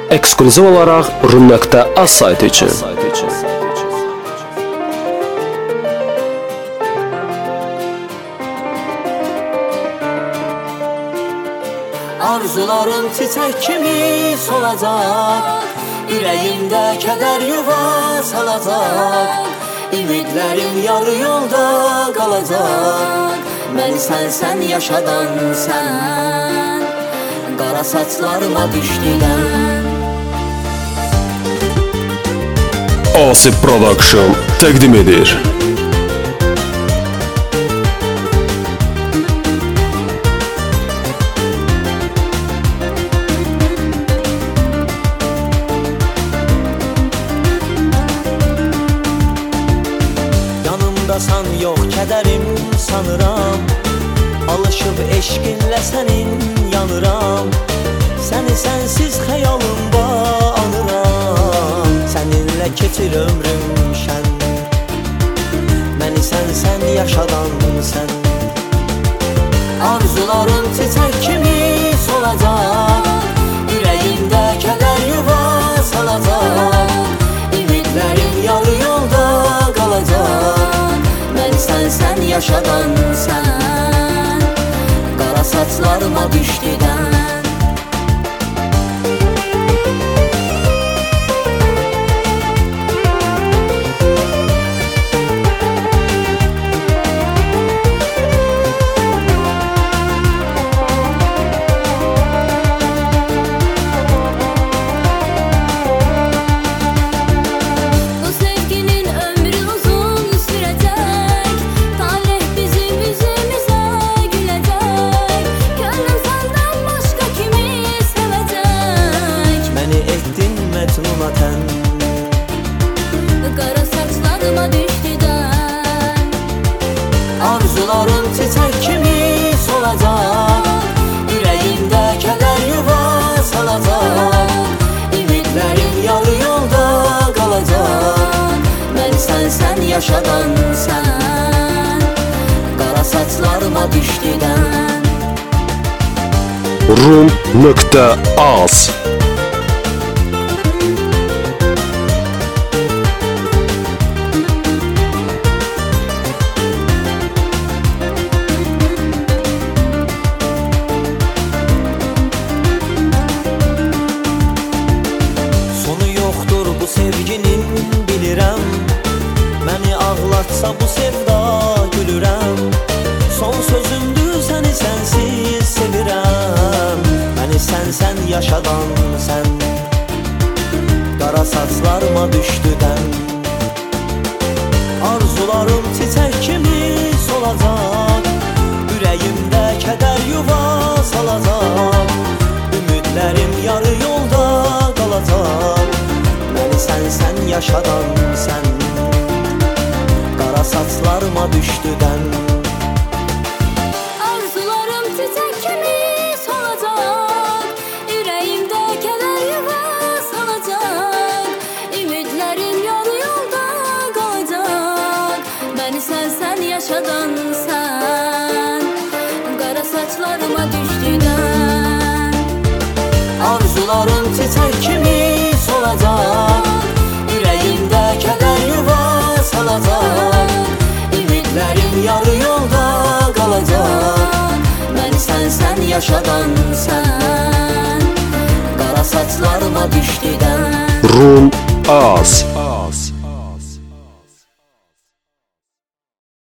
eksklüziv olaraq rum.az saytı üçün. Arzularım çiçək kimi solacaq, ürəyimdə kədər yuva salacaq, ümidlərim yarı yolda qalacaq. Mən sən yaşadan sən, qara saçlarıma düşdülər. Asip Production təqdim edir. Yanımdasan yox kədərim sanıram, alışıb eşqinlə sənin yanıram. Səni sənsiz xəyalımda anıram, səninlə keçir ömrüm şən. Məni sən yaşadan sən. Arzularım çiçək kimi solacaq, ürəyimdə kədər yuva salacaq, ümidlərim yarı yolda qalacaq. Mən sən yaşadan sən, qara saçlarıma düşdüdən. Qara saçlarıma düşdüdən. Arzularım çiçək kimi solacaq, ürəyimdə kədər yuva salacaq, ümidlərim yarı yolda qalacaq. Mən sən yaşadan sən, qara saçlarıma düşdüdən. rum.az Sevginin bilirəm, məni ağlatsa bu sevda gülürəm. Son sözümdür səni sənsiz sevirəm, məni sən yaşadan sən, qara saçlarıma düşdüdən. Arzularım çiçək kimi solacaq, ürəyimdə kədər yuva salacaq, ümidlərim yarı yolda qalacaq. Sən yaşadan sən, qara saçlarıma düşdüdən. Arzularım çiçək kimi solacaq, ürəyimdə kədər yuva salacaq, ümidlərim yarı yolda qalacaq. Məni sən yaşadan sən, qara saçlarıma düşdüdən. Arzularım çiçək kimi solacaq, ürəyimdə kədər yuva salacaq, ümidlərim yarı yolda qalacaq. Məni sən yaşadan sən, qara saçlarıma düşdüdən. rum.az